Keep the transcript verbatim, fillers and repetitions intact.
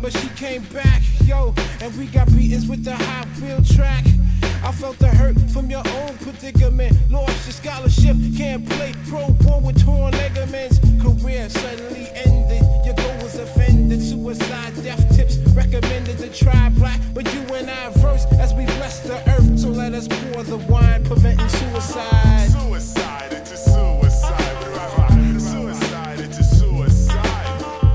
but she came back, yo, and we got beatings with the high wheel track. I felt the hurt from your own predicament. Lost your scholarship, can't play pro ball with torn ligaments. Career suddenly ended, your goal was offended. Suicide, death tips recommended to try black, but you and I verse as we bless the earth. So let us pour the wine, preventing suicide.